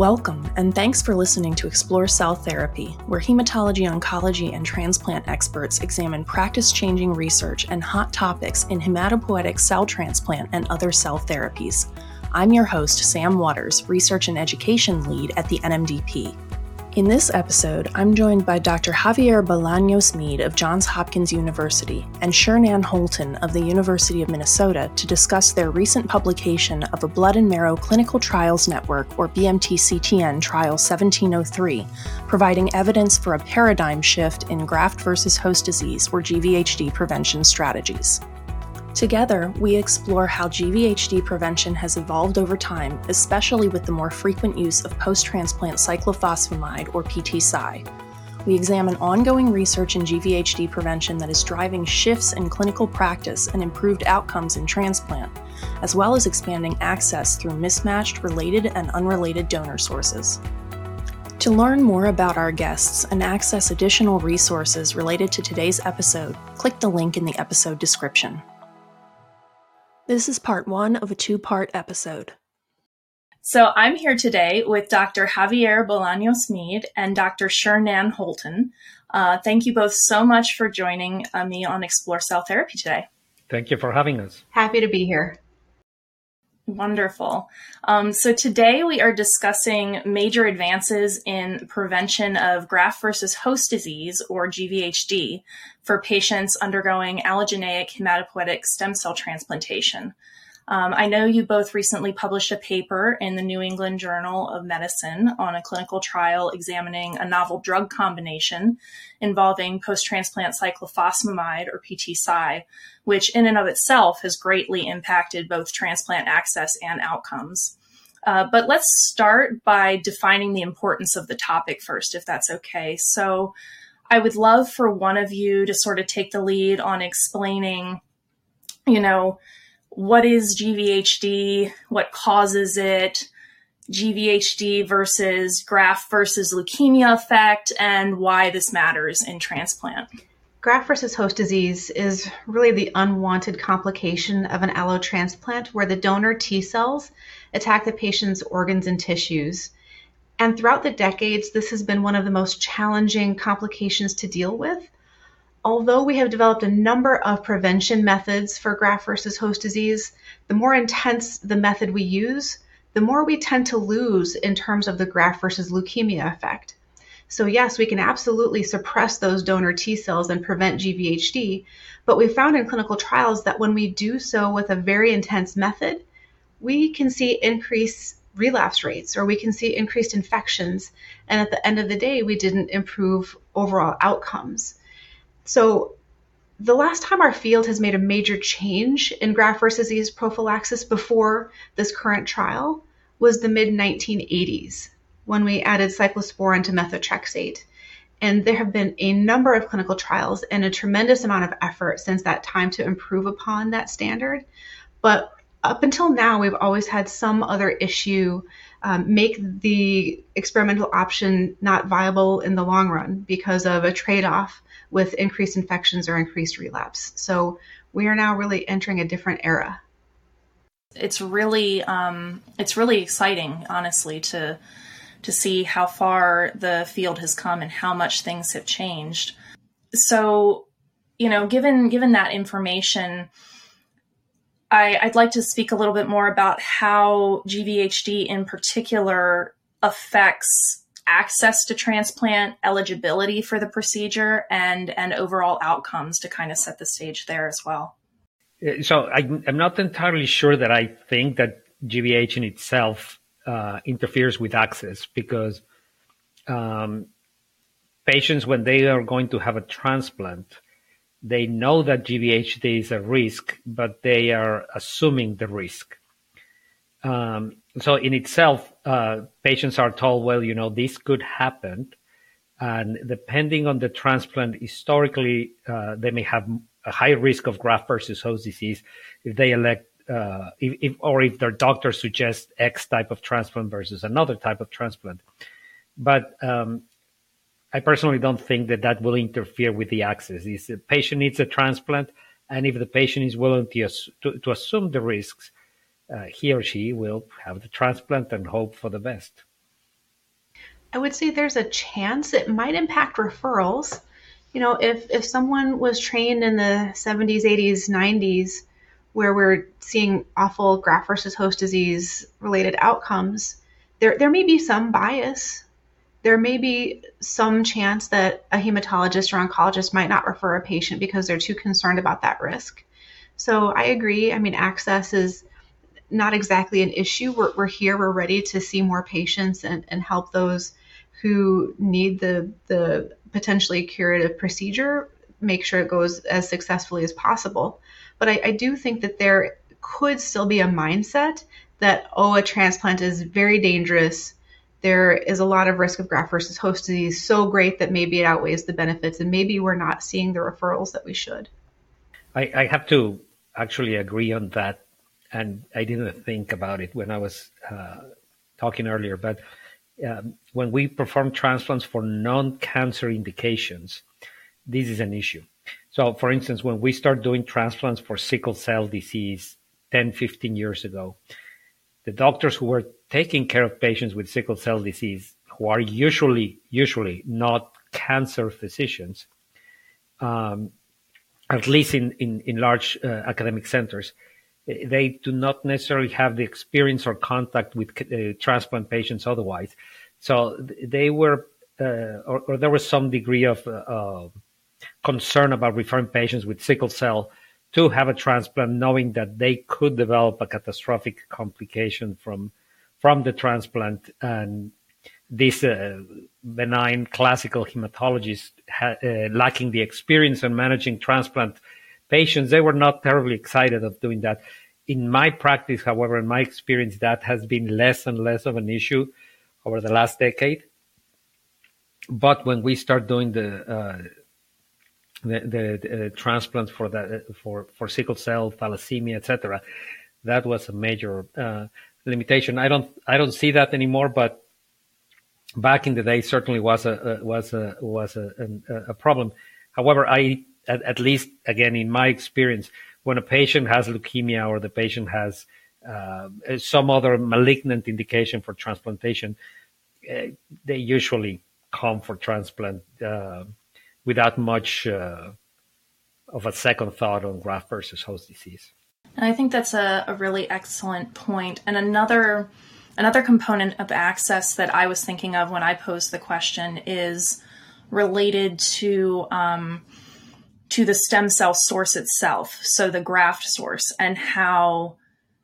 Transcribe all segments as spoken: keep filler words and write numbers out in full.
Welcome, and thanks for listening to Explore Cell Therapy, where hematology, oncology, and transplant experts examine practice-changing research and hot topics in hematopoietic cell transplant and other cell therapies. I'm your host, Sam Waters, Research and Education Lead at the N M D P. In this episode, I'm joined by Doctor Javier Bolaños Mead of Johns Hopkins University and Shernan Holton of the University of Minnesota to discuss their recent publication of a Blood and Marrow Clinical Trials Network, or B M T C T N Trial seventeen oh three, providing evidence for a paradigm shift in graft versus host disease or G V H D prevention strategies. Together, we explore how G V H D prevention has evolved over time, especially with the more frequent use of post-transplant cyclophosphamide, or P T S I. We examine ongoing research in G V H D prevention that is driving shifts in clinical practice and improved outcomes in transplant, as well as expanding access through mismatched related and unrelated donor sources. To learn more about our guests and access additional resources related to today's episode, click the link in the episode description. This is part one of a two-part episode. So I'm here today with Doctor Javier Bolaños Mead and Doctor Shernan Holton. Uh, thank you both so much for joining uh, me on Explore Cell Therapy today. Thank you for having us. Happy to be here. Wonderful. Um, so today we are discussing major advances in prevention of graft versus host disease, or G V H D, for patients undergoing allogeneic hematopoietic stem cell transplantation. Um, I know you both recently published a paper in the New England Journal of Medicine on a clinical trial examining a novel drug combination involving post-transplant cyclophosphamide, or P T S I, which in and of itself has greatly impacted both transplant access and outcomes. Uh, but let's start by defining the importance of the topic first, if that's okay. So I would love for one of you to sort of take the lead on explaining, you know, what is G V H D, what causes it, G V H D versus graft versus leukemia effect, and why this matters in transplant. Graft versus host disease is really the unwanted complication of an allotransplant where the donor T cells attack the patient's organs and tissues. And throughout the decades, this has been one of the most challenging complications to deal with. Although we have developed a number of prevention methods for graft versus host disease, the more intense the method we use, the more we tend to lose in terms of the graft versus leukemia effect. So yes, we can absolutely suppress those donor T cells and prevent G V H D, but we found in clinical trials that when we do so with a very intense method, we can see increased relapse rates, or we can see increased infections, and at the end of the day, we didn't improve overall outcomes. So the last time our field has made a major change in graft versus disease prophylaxis before this current trial was the mid nineteen eighties, when we added cyclosporin to methotrexate. And there have been a number of clinical trials and a tremendous amount of effort since that time to improve upon that standard. But up until now, we've always had some other issue um, make the experimental option not viable in the long run because of a trade-off with increased infections or increased relapse. So we are now really entering a different era. It's really, um, it's really exciting, honestly, to to see how far the field has come and how much things have changed. So, you know, given given that information, I, I'd like to speak a little bit more about how G V H D in particular affects access to transplant, eligibility for the procedure, and, and overall outcomes, to kind of set the stage there as well. So I, I'm not entirely sure that I think that G V H in itself uh, interferes with access, because um, patients, when they are going to have a transplant, they know that G V H D is a risk, but they are assuming the risk. Um, so in itself, uh, patients are told, well, you know, this could happen. And depending on the transplant, historically, uh, they may have a high risk of graft versus host disease if they elect, uh, if, if, or if their doctor suggests X type of transplant versus another type of transplant. But um, I personally don't think that that will interfere with the access. If the patient needs a transplant, and if the patient is willing to, to, to assume the risks, uh, he or she will have the transplant and hope for the best. I would say there's a chance it might impact referrals. You know, if, if someone was trained in the seventies, eighties, nineties, where we're seeing awful graft versus host disease related outcomes, there, there may be some bias. There may be some chance that a hematologist or oncologist might not refer a patient because they're too concerned about that risk. So I agree. I mean, access is not exactly an issue. We're, we're here, we're ready to see more patients and, and help those who need the, the potentially curative procedure, make sure it goes as successfully as possible. But I, I do think that there could still be a mindset that, oh, a transplant is very dangerous. There is a lot of risk of graft versus host disease, so great that maybe it outweighs the benefits, and maybe we're not seeing the referrals that we should. I, I have to actually agree on that, and I didn't think about it when I was uh, talking earlier, but um, when we perform transplants for non-cancer indications, this is an issue. So, for instance, when we start doing transplants for sickle cell disease ten, fifteen years ago, the doctors who were taking care of patients with sickle cell disease, who are usually usually not cancer physicians, um, at least in, in, in large uh, academic centers, they do not necessarily have the experience or contact with uh, transplant patients otherwise. So they were, uh, or, or there was some degree of uh, concern about referring patients with sickle cell to have a transplant, knowing that they could develop a catastrophic complication from from the transplant. And these uh, benign classical hematologists ha- uh, lacking the experience in managing transplant patients, they were not terribly excited of doing that. In my practice, however, in my experience, that has been less and less of an issue over the last decade. But when we start doing the uh, the, the, the uh, transplants for that uh, for for sickle cell, thalassemia, et cetera, that was a major uh, limitation. I don't I don't see that anymore, but back in the day, certainly was a, a was a was a, a, a problem. However, I at, at least again in my experience, when a patient has leukemia or the patient has uh, some other malignant indication for transplantation, uh, they usually come for transplant uh, without much uh, of a second thought on graft versus host disease. And I think that's a, a really excellent point. And another another component of access that I was thinking of when I posed the question is related to um, to the stem cell source itself, so the graft source, and how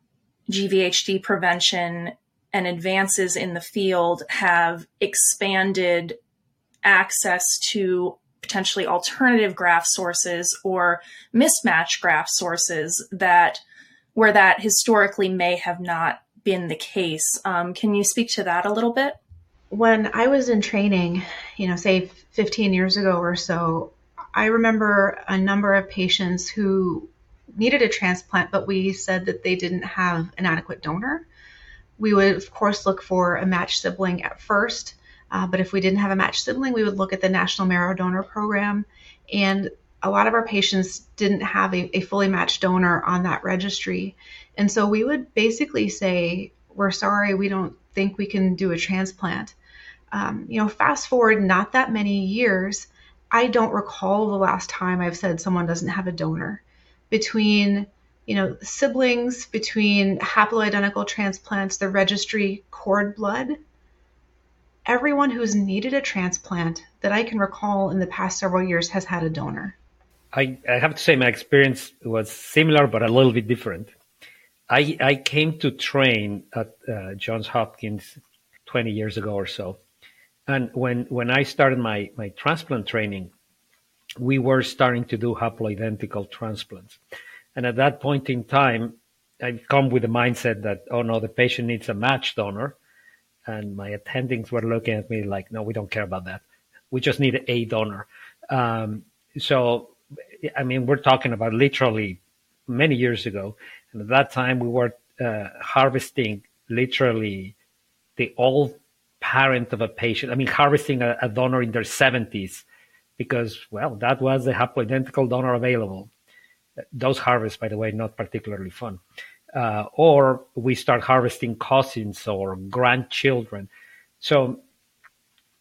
G V H D prevention and advances in the field have expanded access to potentially alternative graft sources or mismatched graft sources that where that historically may have not been the case. Um, can you speak to that a little bit? When I was in training, you know, say fifteen years ago or so, I remember a number of patients who needed a transplant, but we said that they didn't have an adequate donor. We would, of course, look for a matched sibling at first. Uh, but if we didn't have a matched sibling, we would look at the National Marrow Donor Program. And a lot of our patients didn't have a, a fully matched donor on that registry. And so we would basically say, we're sorry, we don't think we can do a transplant. Um, you know, fast forward not that many years, I don't recall the last time I've said someone doesn't have a donor. Between, you know, siblings, between haploidentical transplants, the registry, cord blood, everyone who's needed a transplant that I can recall in the past several years has had a donor. I, I have to say my experience was similar, but a little bit different. I, I came to train at uh, Johns Hopkins twenty years ago or so. And when, when I started my, my transplant training, we were starting to do haploidentical transplants. And at that point in time, I'd come with the mindset that, oh no, the patient needs a matched donor. And my attendings were looking at me like, no, we don't care about that. We just need a donor. Um, so, I mean, we're talking about literally many years ago. And at that time, we were uh, harvesting literally the old parent of a patient. I mean, harvesting a, a donor in their seventies because, well, that was the haploidentical donor available. Those harvests, by the way, not particularly fun. Uh, or we start harvesting cousins or grandchildren. So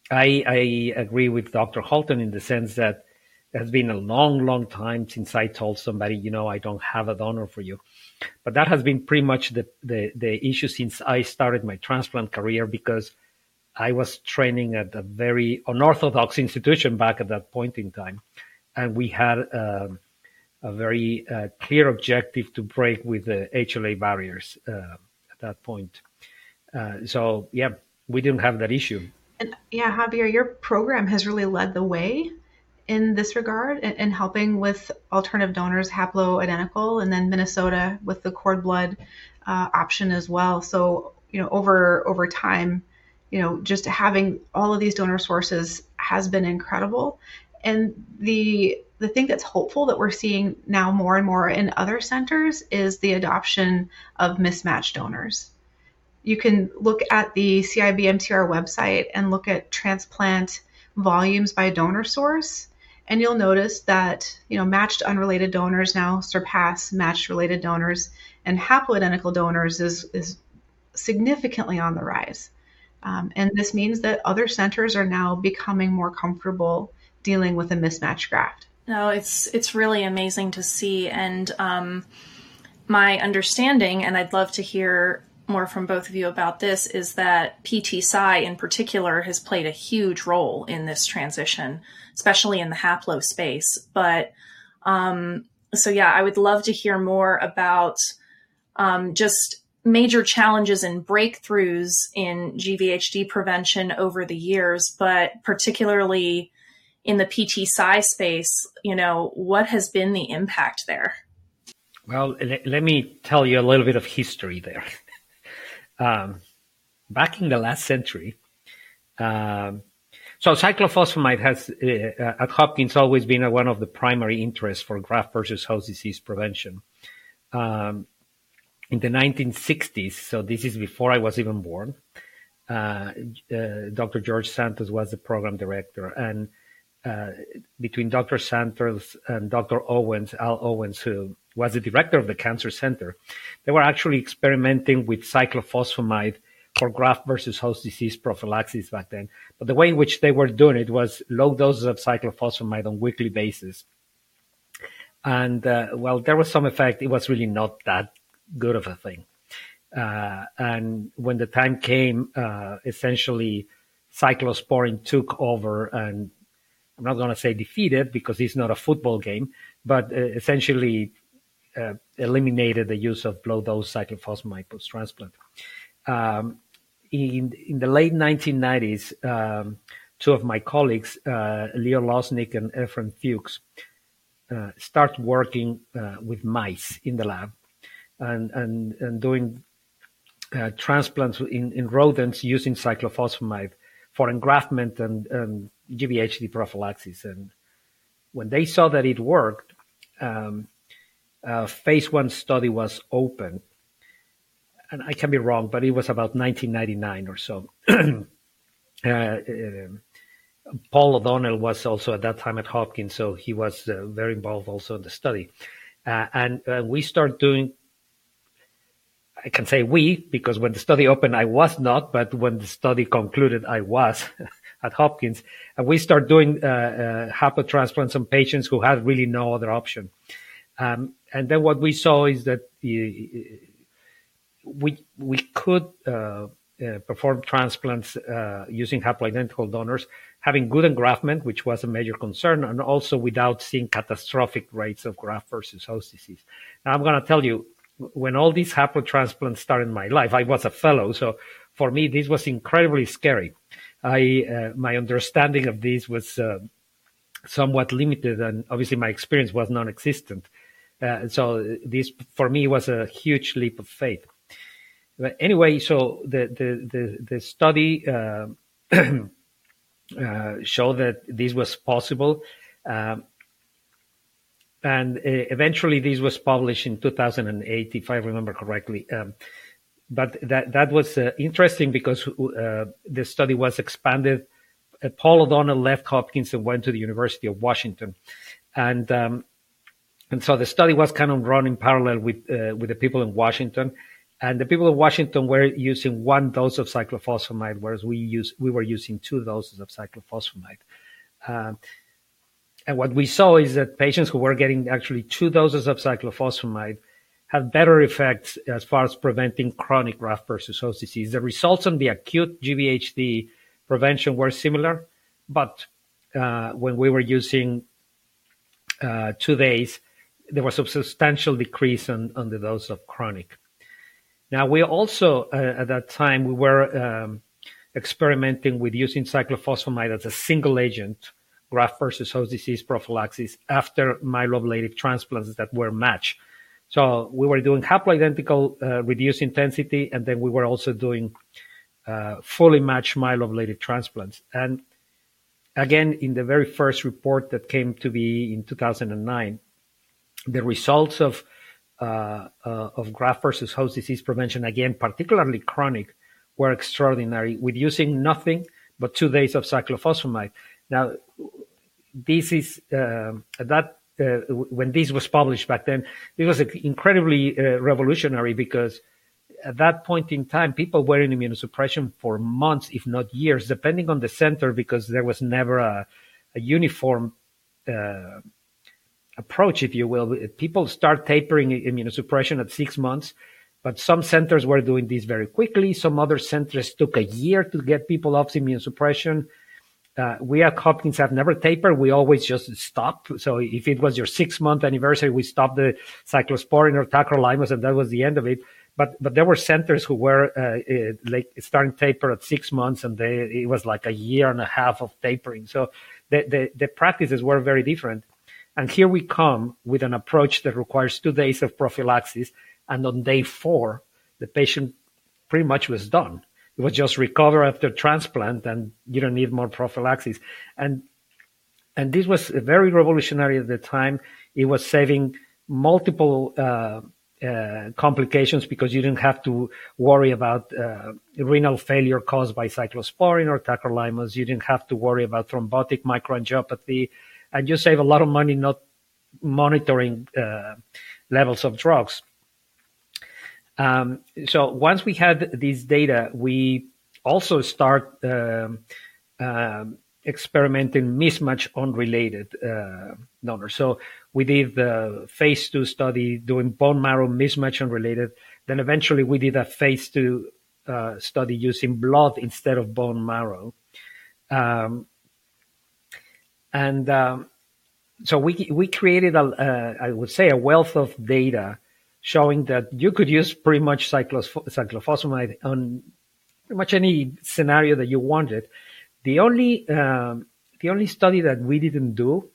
I, I agree with Doctor Holton in the sense that it has been a long, long time since I told somebody, you know, I don't have a donor for you. But that has been pretty much the, the, the issue since I started my transplant career, because I was training at a very unorthodox institution back at that point in time. And we had uh, a very uh, clear objective to break with the H L A barriers uh, at that point. Uh, so, yeah, we didn't have that issue. And yeah, Javier, your program has really led the way in this regard, in, in helping with alternative donors, haploidentical, and then Minnesota with the cord blood uh, option as well. So, you know, over over time, you know, just having all of these donor sources has been incredible. And the the thing that's hopeful that we're seeing now more and more in other centers is the adoption of mismatched donors. You can look at the C I B M T R website and look at transplant volumes by donor source, and you'll notice that, you know, matched unrelated donors now surpass matched related donors, and haploidentical donors is, is significantly on the rise. Um, and this means that other centers are now becoming more comfortable dealing with a mismatched graft. No, it's it's really amazing to see. And um, my understanding, and I'd love to hear more from both of you about this, is that P T S I in particular has played a huge role in this transition, especially in the haplo space. But um, so, yeah, I would love to hear more about um, just major challenges and breakthroughs in G V H D prevention over the years, but particularly in the P T S I space, you know, what has been the impact there? Well, let me tell you a little bit of history there. Um, back in the last century, um, so cyclophosphamide has uh, at Hopkins always been a, one of the primary interests for graft versus host disease prevention. Um, in the nineteen sixties, so this is before I was even born, uh, uh, Doctor George Santos was the program director, and uh, between Doctor Santos and Doctor Owens, Al Owens, who was the director of the Cancer Center, they were actually experimenting with cyclophosphamide for graft versus host disease prophylaxis back then. But the way in which they were doing it was low doses of cyclophosphamide on a weekly basis. And, uh, well, there was some effect. It was really not that good of a thing. Uh, and when the time came, uh, essentially, cyclosporin took over, and I'm not going to say defeated because it's not a football game, but uh, essentially uh, eliminated the use of low-dose cyclophosphamide post-transplant. Um, in, in the late nineteen nineties, um, two of my colleagues, uh, Leo Losnick and Efren Fuchs, uh, start working uh, with mice in the lab and, and, and doing uh, transplants in, in rodents using cyclophosphamide for engraftment and, and G V H D prophylaxis. And when they saw that it worked, um, a phase one study was open. And I can be wrong, but it was about nineteen ninety-nine or so. uh, uh, Paul O'Donnell was also at that time at Hopkins, so he was uh, very involved also in the study. Uh, and uh, we started doing, I can say we, because when the study opened, I was not, but when the study concluded, I was at Hopkins. And we started doing uh, uh, haplotransplants on patients who had really no other option. Um, and then what we saw is that uh, we we could uh, uh, perform transplants uh, using haploidentical donors, having good engraftment, which was a major concern, and also without seeing catastrophic rates of graft versus host disease. Now, I'm going to tell you, when all these haplotransplants started in my life, I was a fellow, so for me, this was incredibly scary. I uh, my understanding of this was uh, somewhat limited, and obviously my experience was non-existent. Uh, so this, for me, was a huge leap of faith. But anyway, so the the the, the study uh, uh, showed that this was possible, um, and uh, eventually this was published in two thousand eight, if I remember correctly. Um, but that that was uh, interesting because uh, the study was expanded. Uh, Paul O'Donnell left Hopkins and went to the University of Washington, and um, and so the study was kind of run in parallel with uh, with the people in Washington. And the people of Washington were using one dose of cyclophosphamide, whereas we use we were using two doses of cyclophosphamide. Uh, and what we saw is that patients who were getting actually two doses of cyclophosphamide had better effects as far as preventing chronic graft versus host disease. The results on the acute G V H D prevention were similar, but uh, when we were using uh, two days, there was a substantial decrease on, on the dose of chronic. Now, we also, uh, at that time, we were um, experimenting with using cyclophosphamide as a single agent graft versus host disease prophylaxis after myeloablative transplants that were matched. So we were doing haploidentical uh, reduced intensity, and then we were also doing uh, fully matched myeloablative transplants. And again, in the very first report that came to be in two thousand nine, the results of uh, uh, of graft versus host disease prevention, again, particularly chronic, were extraordinary with using nothing but two days of cyclophosphamide. Now, this is uh, that. Uh, when this was published back then, it was incredibly uh, revolutionary because at that point in time, people were in immunosuppression for months, if not years, depending on the center, because there was never a, a uniform uh, approach, if you will. People start tapering immunosuppression at six months, but some centers were doing this very quickly. Some other centers took a year to get people off immunosuppression. Uh, we at Hopkins have never tapered. We always just stop. So if it was your six-month anniversary, we stopped the cyclosporin or tacrolimus, and that was the end of it. But but there were centers who were uh, uh, like starting taper at six months, and they, it was like a year and a half of tapering. So the, the, the practices were very different. And here we come with an approach that requires two days of prophylaxis, and on day four, the patient pretty much was done. It was just recover after transplant, and you don't need more prophylaxis. And and this was very revolutionary at the time. It was saving multiple uh, uh, complications because you didn't have to worry about uh, renal failure caused by cyclosporin or tacrolimus. You didn't have to worry about thrombotic microangiopathy, and you save a lot of money not monitoring uh, levels of drugs. Um, so once we had these data, we also start um, uh, experimenting mismatch unrelated uh, donors. So we did the phase two study doing bone marrow mismatch unrelated. Then eventually we did a phase two uh, study using blood instead of bone marrow. Um, and um, so we we created, a, uh, I would say, a wealth of data showing that you could use pretty much cyclophosphamide on pretty much any scenario that you wanted. The only um, the only study that we didn't do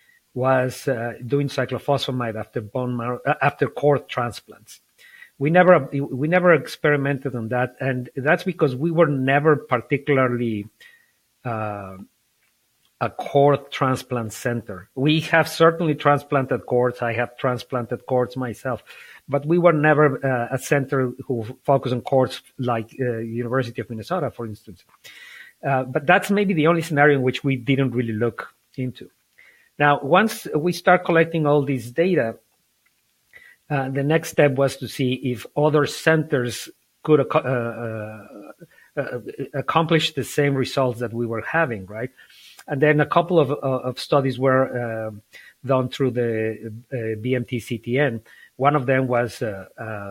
was uh, doing cyclophosphamide after bone marrow uh, after cord transplants. We never we never experimented on that, and that's because we were never particularly uh, a cord transplant center. We have certainly transplanted cords. I have transplanted cords myself. But we were never uh, a center who focused on cords like uh, University of Minnesota, for instance. Uh, but that's maybe the only scenario in which we didn't really look into. Now, once we start collecting all this data, uh, the next step was to see if other centers could uh, uh, uh, accomplish the same results that we were having, right? And then a couple of, uh, of studies were uh, done through the uh, B M T C T N. One of them was uh, uh,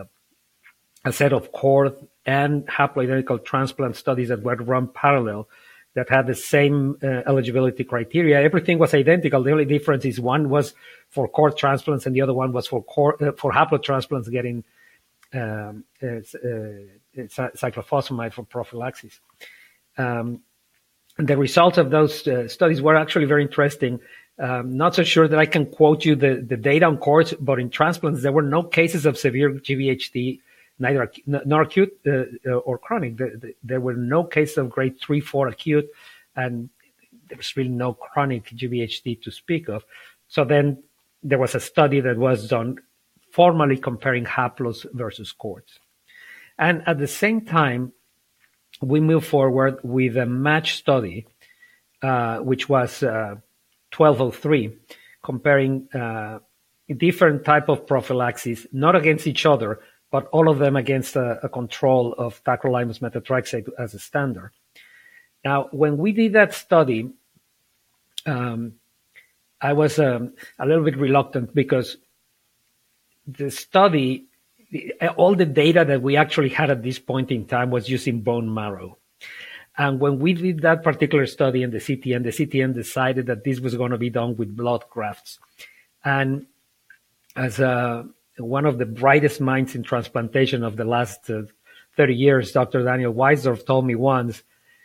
a set of cord and haploidentical transplant studies that were run parallel that had the same uh, eligibility criteria. Everything was identical. The only difference is one was for cord transplants and the other one was for cord, uh, for haplotransplants getting um, uh, uh, cyclophosphamide for prophylaxis. Um, the results of those uh, studies were actually very interesting. Um, not so sure that I can quote you the, the data on cords, but in transplants, there were no cases of severe G V H D, neither nor acute uh, or chronic. There, there were no cases of grade three, four acute, and there was really no chronic G V H D to speak of. So then there was a study that was done formally comparing haplos versus cords. And at the same time, we moved forward with a match study, uh, which was uh, twelve oh three, comparing uh, different type of prophylaxis, not against each other, but all of them against a, a control of tacrolimus methotrexate as a standard. Now, when we did that study, um, I was um, a little bit reluctant because the study, all the data that we actually had at this point in time was using bone marrow. And when we did that particular study in the C T N, the C T N decided that this was going to be done with blood grafts. And as uh, one of the brightest minds in transplantation of the last uh, thirty years, Doctor Daniel Weisdorf told me once,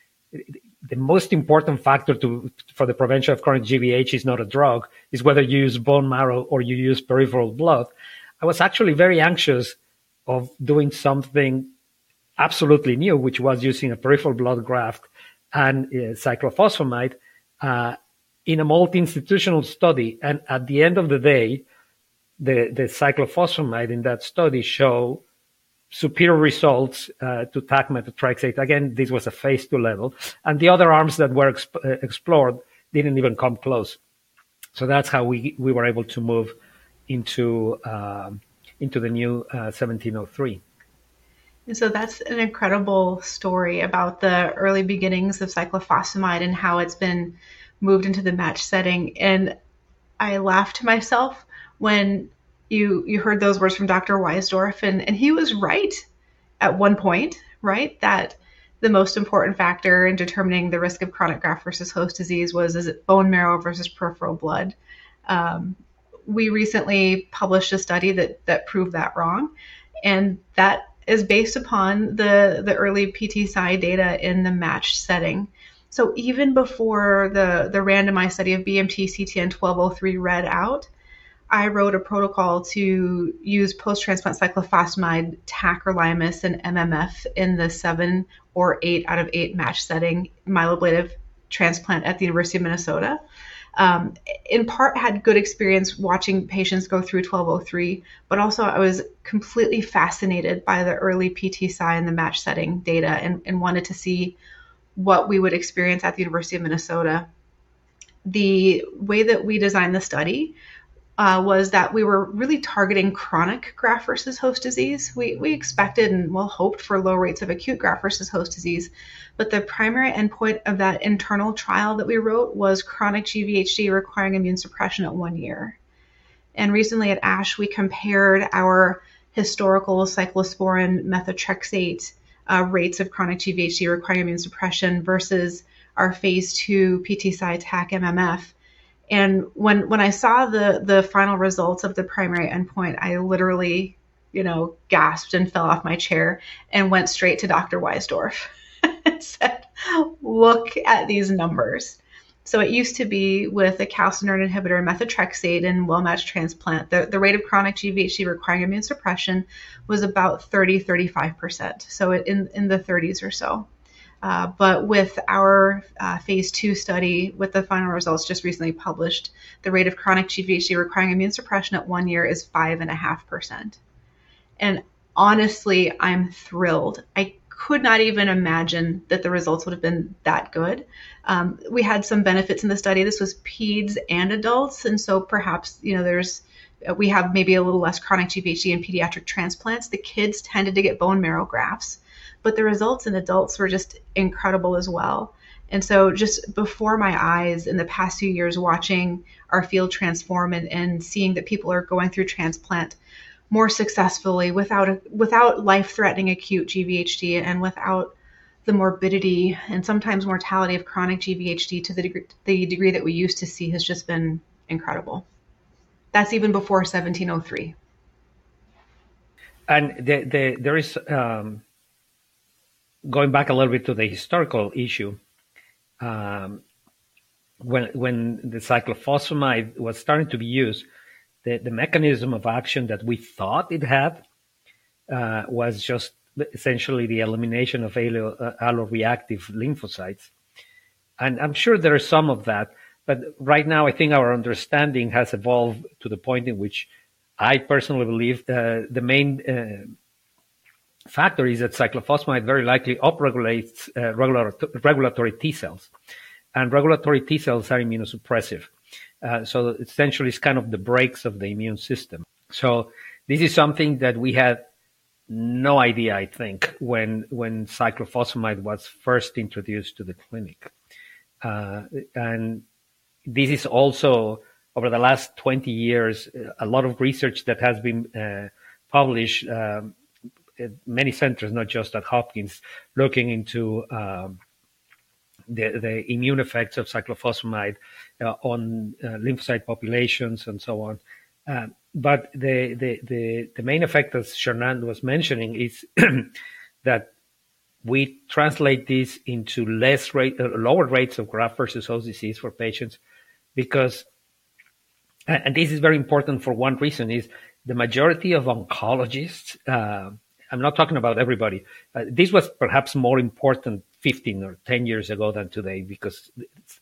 the most important factor to, for the prevention of chronic G V H is not a drug, is whether you use bone marrow or you use peripheral blood. I was actually very anxious of doing something absolutely new, which was using a peripheral blood graft and uh, cyclophosphamide uh, in a multi-institutional study. And at the end of the day, the, the cyclophosphamide in that study show superior results uh, to T A C methotrexate. Again, this was a phase two level. And the other arms that were exp- uh, explored didn't even come close. So that's how we, we were able to move into, uh, into the new uh, seventeen oh three. And so that's an incredible story about the early beginnings of cyclophosphamide and how it's been moved into the match setting. And I laughed to myself when you you heard those words from Doctor Weisdorf, and, and he was right at one point, right? That the most important factor in determining the risk of chronic graft versus host disease was, is it bone marrow versus peripheral blood? Um, we recently published a study that that proved that wrong, and that is based upon the, the early P T S I data in the matched setting. So even before the, the randomized study of B M T C T N twelve oh three read out, I wrote a protocol to use post-transplant cyclophosphamide, tacrolimus, and M M F in the seven or eight out of eight match setting myeloablative transplant at the University of Minnesota. Um, in part had good experience watching patients go through twelve oh three, but also I was completely fascinated by the early P T S I and the match setting data and, and wanted to see what we would experience at the University of Minnesota. The way that we designed the study uh, was that we were really targeting chronic graft versus host disease. We, we expected and well hoped for low rates of acute graft versus host disease, but the primary endpoint of that internal trial that we wrote was chronic G V H D requiring immune suppression at one year. And recently at ASH, we compared our historical cyclosporin methotrexate uh, rates of chronic G V H D requiring immune suppression versus our phase two P T S I T A C M M F. And when when I saw the the final results of the primary endpoint, I literally, you know, gasped and fell off my chair and went straight to Doctor Weisdorf and said, look at these numbers. So it used to be with a calcineurin inhibitor, methotrexate, and well-matched transplant, the, the rate of chronic G V H D requiring immune suppression was about thirty, thirty-five percent. So it, in, in the thirties or so. Uh, but with our uh, phase two study, with the final results just recently published, the rate of chronic G V H D requiring immune suppression at one year is five point five percent. And honestly, I'm thrilled. I could not even imagine that the results would have been that good. Um, we had some benefits in the study. This was peds and adults. And so perhaps, you know, there's, we have maybe a little less chronic G V H D in pediatric transplants. The kids tended to get bone marrow grafts, but the results in adults were just incredible as well. And so just before my eyes in the past few years, watching our field transform and, and seeing that people are going through transplant more successfully without a, without life-threatening acute G V H D and without the morbidity and sometimes mortality of chronic G V H D to the degree, the degree that we used to see has just been incredible. That's even before seventeen oh three. And the, the, there is, um, going back a little bit to the historical issue, um, when when the cyclophosphamide was starting to be used, the, the mechanism of action that we thought it had uh, was just essentially the elimination of allo, uh, alloreactive lymphocytes. And I'm sure there is some of that, but right now I think our understanding has evolved to the point in which I personally believe uh, the main uh, factor is that cyclophosphamide very likely upregulates uh, regular, regulatory T cells. And regulatory T cells are immunosuppressive. Uh, so essentially it's kind of the brakes of the immune system. So this is something that we had no idea, I think, when when cyclophosphamide was first introduced to the clinic. Uh, and this is also, over the last twenty years, a lot of research that has been uh, published um, at many centers, not just at Hopkins, looking into um, the, the immune effects of cyclophosphamide uh, on uh, lymphocyte populations and so on. Uh, but the, the, the, the main effect, as Shernan was mentioning, is that we translate this into less rate, uh, lower rates of graft versus host disease for patients, because, and this is very important for one reason, is the majority of oncologists, uh, I'm not talking about everybody, uh, this was perhaps more important fifteen or ten years ago than today, because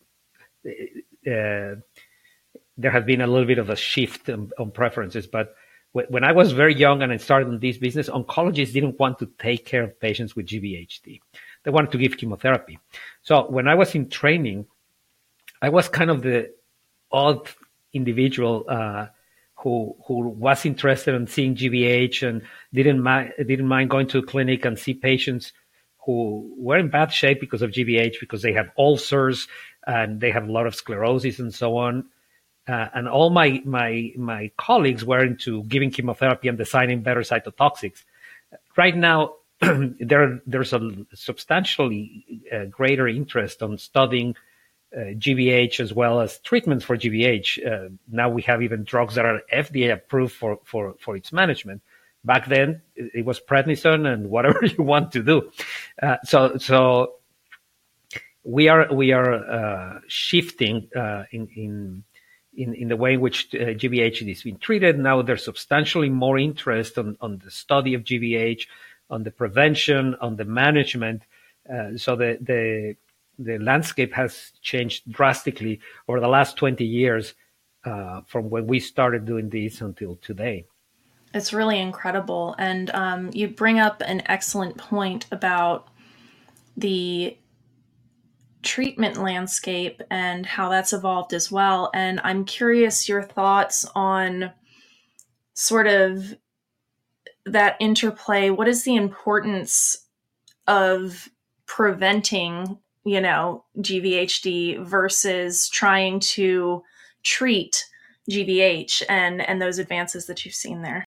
uh, there has been a little bit of a shift on, on preferences. But when I was very young and I started in this business, oncologists didn't want to take care of patients with G V H D. They wanted to give chemotherapy. So when I was in training, I was kind of the odd individual uh, who who was interested in seeing G V H and didn't mind didn't mind going to a clinic and see patients who were in bad shape because of G V H, because they have ulcers and they have a lot of sclerosis and so on. Uh, and all my, my, my colleagues were into giving chemotherapy and designing better cytotoxics. Right now, there, there's a substantially uh, greater interest on studying uh, G V H as well as treatments for G V H. Uh, now we have even drugs that are F D A approved for, for, for its management. Back then, it was prednisone and whatever you want to do. Uh, so, so we are we are uh, shifting uh, in in in, in the way in which uh, G V H is being treated. Now there's substantially more interest on, on the study of G V H, on the prevention, on the management. Uh, so the, the, the landscape has changed drastically over the last twenty years uh, from when we started doing this until today. It's really incredible. And um, you bring up an excellent point about the treatment landscape and how that's evolved as well. And I'm curious your thoughts on sort of that interplay. What is the importance of preventing, you know, G V H D versus trying to treat G V H and, and those advances that you've seen there?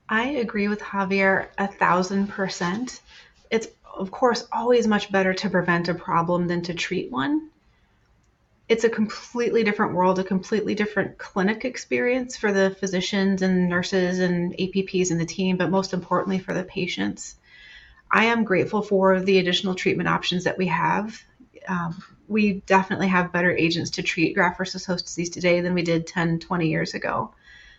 I agree with Javier a thousand percent. It's, of course, always much better to prevent a problem than to treat one. It's a completely different world, a completely different clinic experience for the physicians and nurses and A P Ps in the team, but most importantly for the patients. I am grateful for the additional treatment options that we have. Um, we definitely have better agents to treat graft versus host disease today than we did ten, twenty years ago.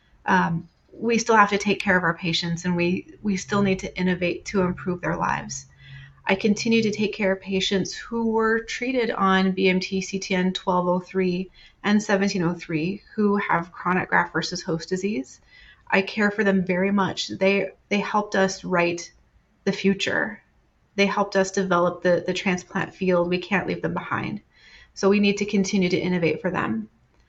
Um, we still have to take care of our patients, and we, we still need to innovate to improve their lives. I continue to take care of patients who were treated on B M T C T N twelve oh three and seventeen oh three who have chronic graft versus host disease. I care for them very much. They they helped us write the future. They helped us develop the, the transplant field. We can't leave them behind. So we need to continue to innovate for them.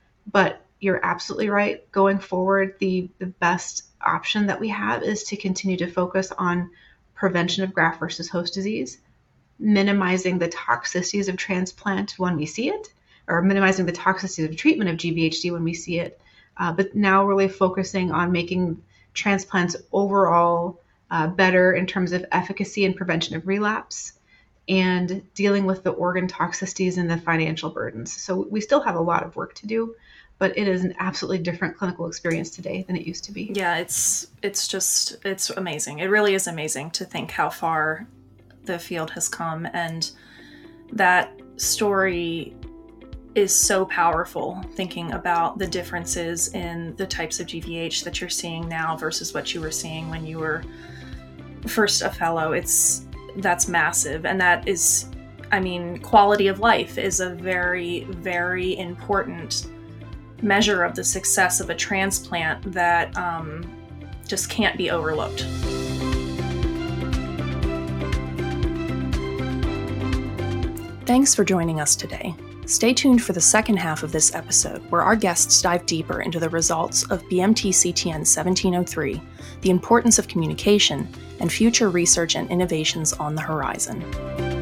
But you're absolutely right. Going forward, the, the best option that we have is to continue to focus on prevention of graft versus host disease, minimizing the toxicities of transplant when we see it, or minimizing the toxicities of treatment of G V H D when we see it, uh, but now really focusing on making transplants overall uh, better in terms of efficacy and prevention of relapse, and dealing with the organ toxicities and the financial burdens. So we still have a lot of work to do, but it is an absolutely different clinical experience today than it used to be. Yeah, it's it's just, it's amazing. It really is amazing to think how far the field has come, and that story is so powerful, thinking about the differences in the types of G V H that you're seeing now versus what you were seeing when you were first a fellow. It's, that's massive. And that is, I mean, quality of life is a very, very important measure of the success of a transplant that um, just can't be overlooked. Thanks for joining us today. Stay tuned for the second half of this episode, where our guests dive deeper into the results of B M T C T N seventeen oh three, the importance of communication, and future research and innovations on the horizon.